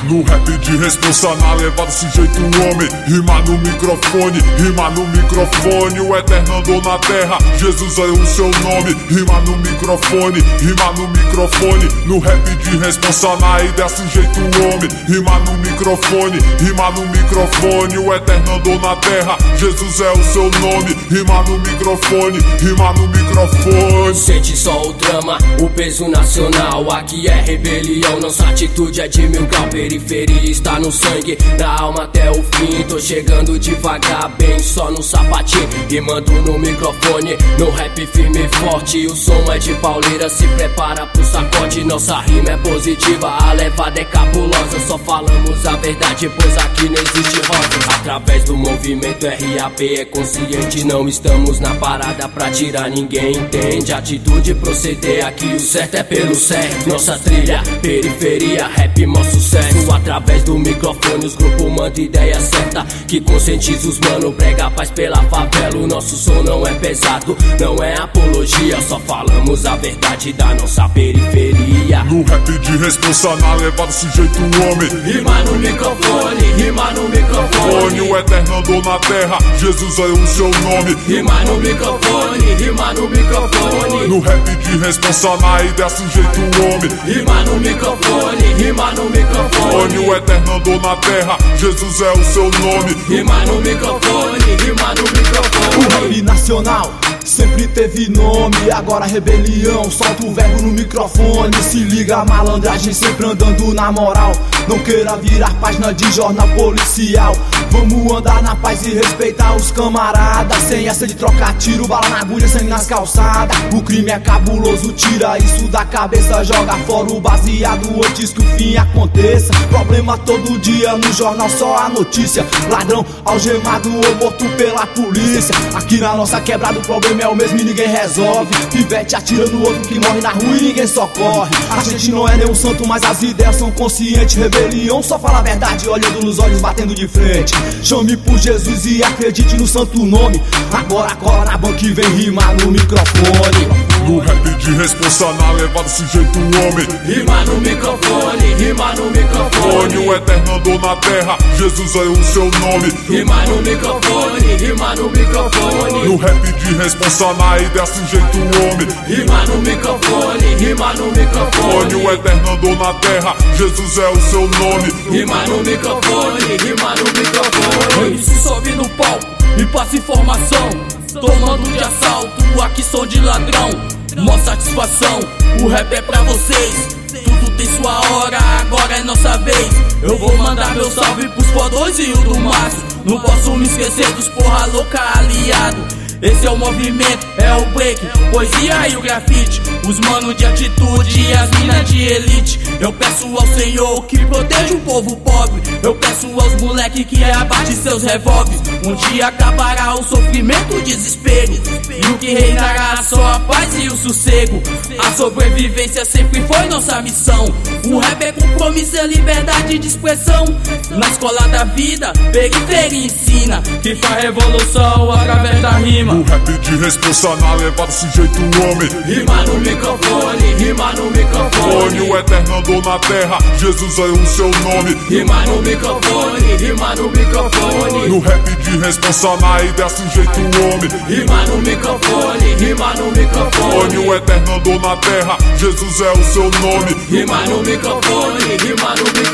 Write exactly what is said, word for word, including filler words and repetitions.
No rap de responsa, na levada sujeito homem. Rima no microfone, rima no microfone. O eterno andou na terra, Jesus é o seu nome. Rima no microfone, rima no microfone. No rap de responsa, na ideia sujeito homem. Rima no microfone, rima no microfone. O eterno andou na terra, Jesus é o seu nome. Rima no microfone, rima no microfone. Sente só o drama, o peso nacional. Aqui é rebelião, nossa atitude é de mil grau. Periferia está no sangue, da alma até o fim. Tô chegando devagar, bem só no sapatinho. Rimando no microfone, no rap firme e forte. O som é de pauleira, se prepara pro sacode. Nossa rima é positiva, a levada é cabulosa. Só falamos a verdade, pois aqui não existe rosa. Através do movimento R A P é consciente. Não estamos na parada pra tirar ninguém, entende? Atitude e proceder, aqui o certo é pelo certo. Nossa trilha, periferia, rap, mó sucesso. Através do microfone os grupos mandam ideia certa, que conscientiza os mano, prega paz pela favela. O nosso som não é pesado, não é apologia. Só falamos a verdade da nossa periferia. No rap de responsa, na levada sujeito homem. Rima no microfone, rima no microfone. O eterno andou na terra, Jesus é o seu nome. Rima no microfone, rima no microfone. No rap de responsa, na ideia sujeito homem. Rima no microfone, rima no microfone. O eterno andou na terra, Jesus é o seu nome. Rima no microfone, rima no microfone. O rap nacional sempre teve nome, agora rebelião, solta o verbo no microfone. Se liga a malandragem, sempre andando na moral. Não queira virar página de jornal policial. Vamos andar na paz e respeitar os camaradas, sem essa de trocar tiro, bala na agulha, sangue nas calçadas. O crime é cabuloso, tira isso da cabeça. Joga fora o baseado antes que o fim aconteça. Problema todo dia no jornal, só a notícia. Ladrão algemado ou morto pela polícia. Aqui na nossa quebrada o problema é o mesmo e ninguém resolve. Pivete atira no outro que morre na rua e ninguém socorre. A gente não é nenhum santo, mas as ideias são conscientes. Rebelião só fala a verdade, olhando nos olhos, batendo de frente. Chame por Jesus e acredite no santo nome. Agora cola na banca e vem rimar no microfone. No rap de responsa, na levada sujeito homem. Rima no microfone, rima no microfone. O eterno andou na terra, Jesus é o seu nome. Rima no microfone, rima no microfone. No rap de responsa, na ideia sujeito homem. Rima no microfone, rima no microfone. O eterno andou na terra, Jesus é o seu nome. Rima no microfone, rima no microfone. M C sobe no palco e passa informação, tomando de assalto, aqui som de ladrão. Mó satisfação, o rap é pra vocês. Tudo tem sua hora, agora é nossa vez. Eu vou mandar meu salve pros fodões e o do Márcio. Não posso me esquecer dos porra louca aliado. Esse é o movimento, é o break, poesia e o grafite. Os manos de atitude e as minas de elite. Eu peço ao Senhor que proteja o povo pobre. Eu peço aos moleque que abate seus revólveres. Um dia acabará o sofrimento, o desespero, e o que reinará só a paz e o sossego. A sobrevivência sempre foi nossa missão. O rap é compromisso, é liberdade de expressão. Na escola da vida, periferia ensina que faz revolução através da rima. No rap de responsa, na levada sujeito homem. Rima no microfone, rima no microfone. O eterno andou na terra, Jesus é o seu nome. Rima no microfone, rima no microfone. No rap de responsa, na ideia sujeito homem. Rima no microfone, rima no microfone. O eterno andou na terra, Jesus é o seu nome. Rima no microfone, rima no microfone.